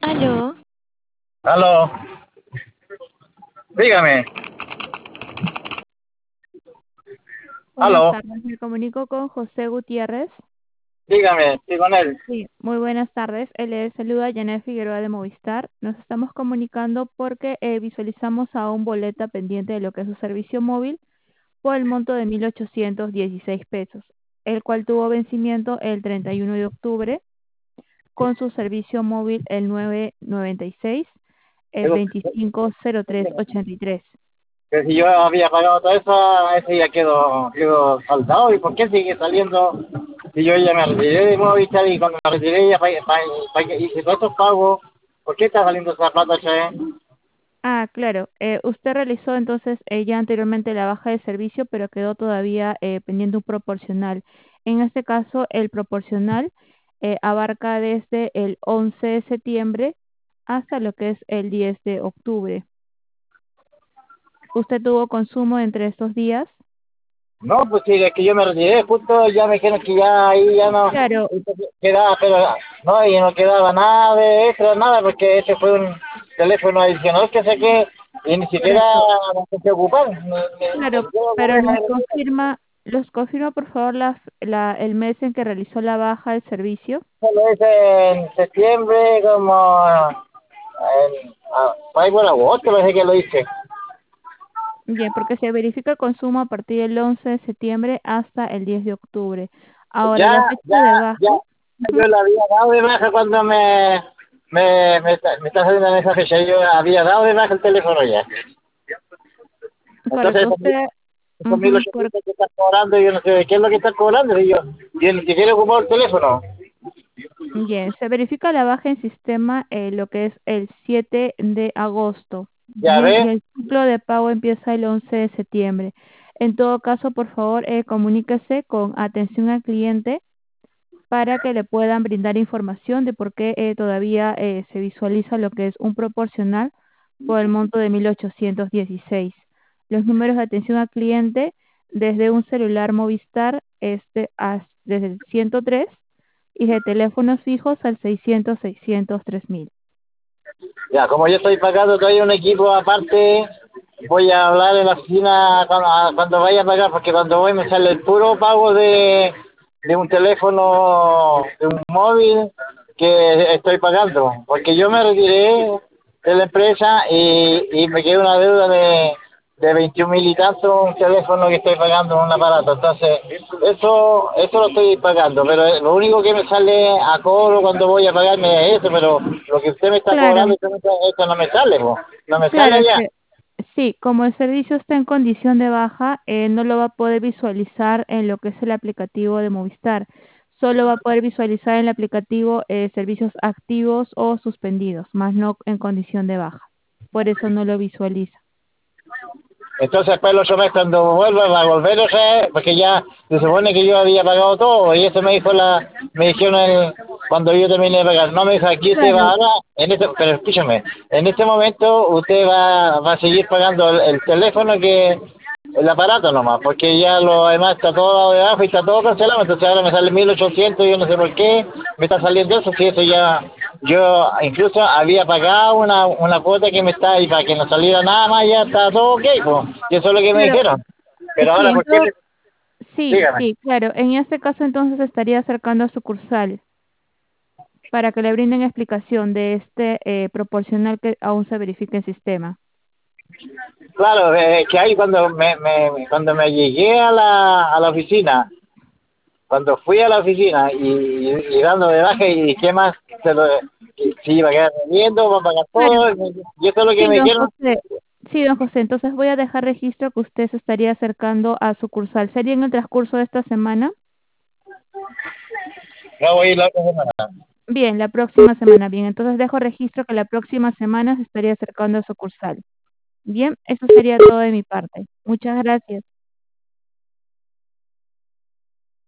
Aló, Aló, dígame. buenas Aló, tardes. Me comunico con José Gutiérrez. dígame, estoy con él. Sí, muy buenas tardes. Él le saluda Janet Figueroa de Movistar. Nos estamos comunicando porque visualizamos a un boleta pendiente de lo que es su servicio móvil por el monto de 1.816 pesos, el cual tuvo vencimiento el 31 de octubre con su servicio móvil el 996 Digo, 250383. que si yo había pagado todo eso, ese ya quedó saldado. ¿Y por qué sigue saliendo? Si yo ya me retiré de Movistar y cuando me retiré ya hice todos estos pagos, ¿por qué está saliendo esa plata, che? Ah, claro. Usted realizó entonces ya anteriormente la baja de servicio, pero quedó todavía pendiente un proporcional. En este caso, el proporcional abarca desde el 11 de septiembre hasta lo que es el 10 de octubre. ¿Usted tuvo consumo entre estos días? No, pues sí, es que yo me retiré, justo ya me dijeron que ya ahí ya no Claro, quedaba, pero no, y no quedaba nada de extra, nada, porque este fue un teléfono adicional que saqué y ni siquiera correcto. me empecé a ocupar, ni Claro, siquiera pero ocupé la herramienta. los confirma por favor el mes en que realizó la baja del servicio. Lo hice en septiembre, como por ahí por agosto, parece que lo hice. Bien, porque se verifica el consumo a partir del 11 de septiembre hasta el 10 de octubre. Ahora, Ya, la fecha ya, de baja, ya, ujú, yo la había dado de baja cuando me está saliendo en esa fecha, yo había dado de baja el teléfono ya. Entonces, correcto, usted, esos 1.800 que están cobrando, yo no sé qué es lo que están cobrando, y yo ni siquiera he ocupado el teléfono. bien, se verifica la baja en sistema lo que es el 7 de agosto, Ya bien, y ves, el ciclo de pago empieza el 11 de septiembre. En todo caso, por favor, comuníquese con atención al cliente para que le puedan brindar información de por qué todavía se visualiza lo que es un proporcional por el monto de 1.816. Los números de atención al cliente desde un celular Movistar desde el 103 y de teléfonos fijos al 600 600 3000. ya, como yo estoy pagando todavía un equipo aparte, voy a hablar en la oficina cuando vaya a pagar, porque cuando voy me sale el puro pago de un teléfono, de un móvil que estoy pagando, porque yo me retiré de la empresa y me quedó una deuda de 21.000 y tanto, un teléfono que estoy pagando, un aparato. Entonces, eso lo estoy pagando, pero lo único que me sale a cobro cuando voy a pagarme es eso, pero lo que usted me está cobrando, Claro, esto no me sale, po. No me sale claro, es allá. que sí, como el servicio está en condición de baja, no lo va a poder visualizar en lo que es el aplicativo de Movistar. Solo va a poder visualizar en el aplicativo servicios activos o suspendidos, más no en condición de baja. Por eso no lo visualiza. Entonces, después el otro mes, cuando vuelva, va a volver otra vez, porque ya se supone que yo había pagado todo, y eso me dijeron cuando yo terminé de pagar. No, me dijo, aquí usted va Claro, ahora, pero escúchame, en este momento usted va a seguir pagando el teléfono el aparato nomás, porque ya lo demás está todo dado de bajo y está todo cancelado, entonces ahora me sale 1.800, yo no sé por qué me está saliendo eso, si eso ya, yo incluso había pagado una cuota que me está, y para que no saliera nada más ya está todo ok, pues, y eso es lo que me claro, dijeron, pero sí, ahora, ¿por qué? sí, Dígame. sí, claro. En este caso entonces estaría acercando a sucursal para que le brinden explicación de este proporcional que aún se verifica en sistema. Claro, que ahí cuando me llegué a la oficina, cuando fui a la oficina y dando de baja y qué más, se lo, si iba a quedar vendiendo, va a pagar Claro, todo, y eso es lo que sí, me don dijeron. José. Sí, don José. Entonces voy a dejar registro que usted se estaría acercando a sucursal. ¿Sería en el transcurso de esta semana? No voy a ir la otra semana. Bien, la próxima semana. Bien, entonces dejo registro que la próxima semana se estaría acercando a sucursal. Bien, eso sería todo de mi parte. Muchas gracias.